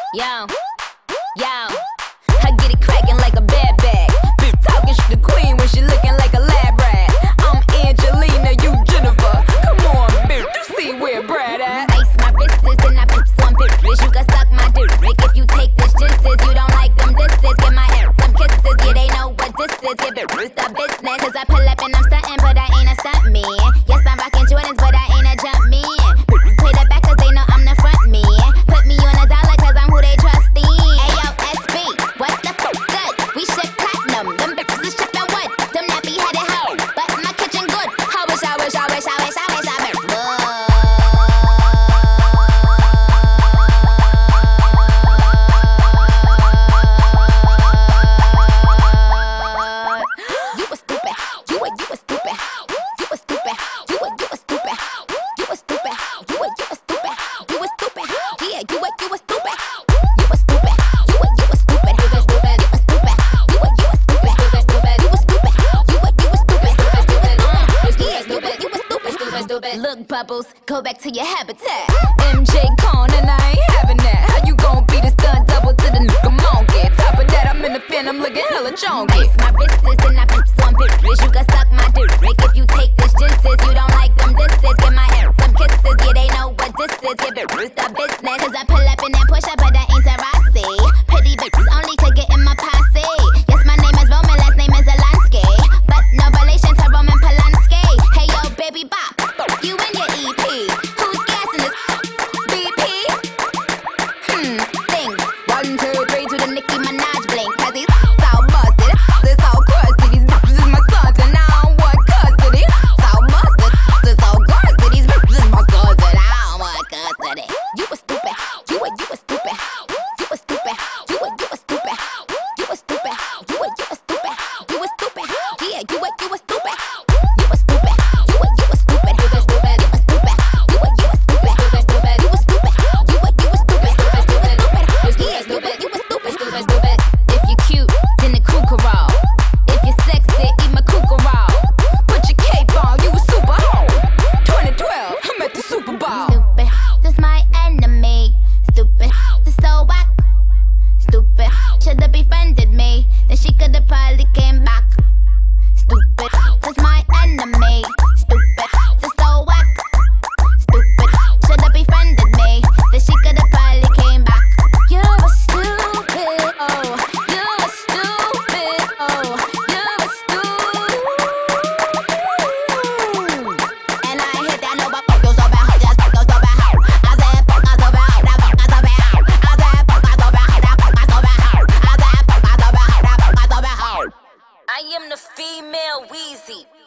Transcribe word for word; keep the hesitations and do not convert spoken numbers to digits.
Yo, yo, I get it crackin' like a bad bag. Bitch talking shit to Queen when she looking like a lab rat. I'm Angelina, you Jennifer. Come on, bitch, you see where Brad at? Ice my wrists and I put some bitches. You can suck my dick if you take this just as you don't like them disses. Get my ass some kisses, yeah they know what this is. Yeah, bitch, it's the business. Cause I pull up and I'm stuntin', but I ain't a stunt man. Yes, I'm rockin' Jordans, but I ain't a jump man. Play the back cause they know I'm the front man. Put me on a dollar cause I'm who they trust in. Ayo, S B, what the fuck good? We ship platinum, them bitches is shippin' wood. Them nappy headed hoe, but my kitchen good. I wish, I wish, I wish, I wish, I wish, I wish. You was stupid, you were, you was stupid, you was stupid, you were, you was stupid, you was stupid, you were, you was stupid, you was stupid, yeah, you were, you was stupid, you was stupid, you were, you was stupid, you was stupid, you was stupid, you were, you was stupid, you was stupid, you was stupid, you were, you was stupid, stupid, stupid, yeah, stupid, you was stupid, stupid, stupid. Look, Bubbles, go back to your habitat. M J Con and I ain't having that. How you gon' be the stunt double to the nigga monkey? Top of that, I'm in the phantom looking hella chonky. Ice my wrists and I put some bitches. You can suck my dick if you take this just as you don't like them disses. Get my ass some kisses, yeah they know what this is. Yeah, bitch, it's the business. Cause I pull up in that Porsche, but I ain't Tarasi. Pretty bitches only could get in my posse. Yes, my name is Roman, last name is Zelensky, but no relation to Roman Polanski. Hey yo, baby bop, you and your E P. Who's gassing this B P? Hmm, things. One, two, three to the Nicki Minaj blink. Cause these so busted, it's so crusty. These bitches is my sons and I don't want custody. So busted, it's so crusty. These bitches is my sons and I don't want custody. You was stupid, you were, you was stupid, you was stupid, you were, you was stupid, you was stupid, you were, you was stupid, you was stupid, yeah, you were, you was stupid, you was stupid, you were, you was stupid, you was stupid, you was stupid, you were, you was stupid, you was stupid, you was stupid, you were, you was stupid, stupid, stupid, stupid, yeah, stupid, you was stupid, stupid, stupid. If you cute, then the kookaroo. If you're sexy, eat my kookaroo. Put your cape on, you a super hoe. twenty twelve, I'm at the Super Bowl. Stupid, that's my enemy. Stupid, that's so whack. Stupid, should've befriended me, then she could've probably came back. Stupid, that's my enemy. Stupid, that's so whack. Stupid, should've befriended me, then she could've probably came back. You're a stupid, oh, you're a stupid, oh, you're a stupid. And I hit that no, but fuck you so bad, just fuck you so bad. I said fuck you so bad, that fuck you so bad. I said fuck you so bad, that fuck you so bad. I said fuck you so bad, that fuck you so bad. I am the female Weezy.